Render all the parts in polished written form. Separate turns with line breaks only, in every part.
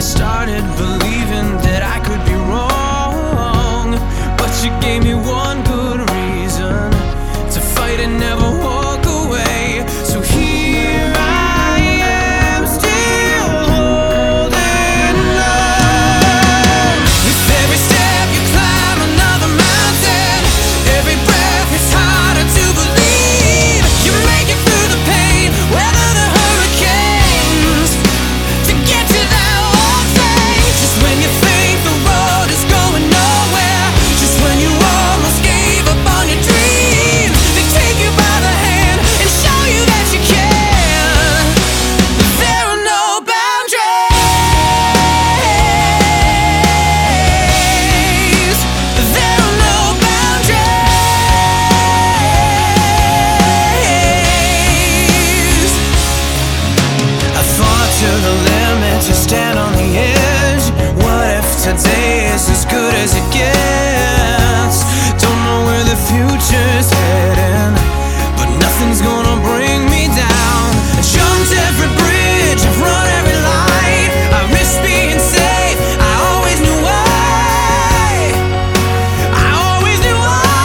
started believing that I could be wrong, but you gave me one good reason to fight and never walk away. So here I am, still holding on. With every step you climb another mountain, every breath is harder to believe. You make it through the pain, weather the hurricanes, to get to that one thing. Just when you think the road is going nowhere, just when you almost gave up on your dreams, they take you by the hand and show you that you can. There are no boundaries. There are no boundaries. I fought to the limit to stand on the edge. What if today is as good as it gets? Don't know where the future's heading, but nothing's gonna bring me down. I jumped every bridge, I've run every light, I risked being safe, I always knew why. I always knew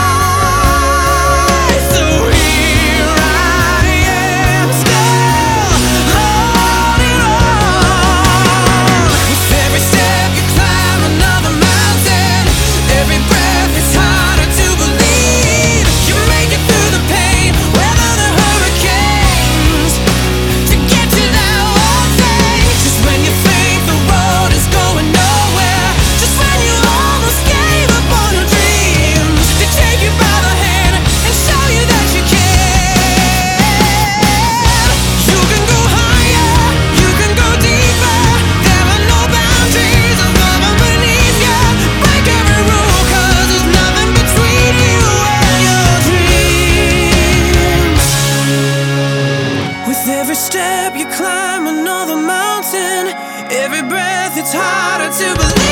why. So here I am, still holding on. With every step you climb another mountain, every breath is harder to believe. You make it through the pain, weather the hurricanes, to get to that one thing. Just when you think the road is going nowhere, just when you almost gave up on your dreams, they take you by the hand and show you that you can. You can go higher, you can go deeper. There are no boundaries above and beneath you. Break every rule, 'cause there's nothing between you and your dreams. With every step you climb another mountain, every breath it's harder to believe.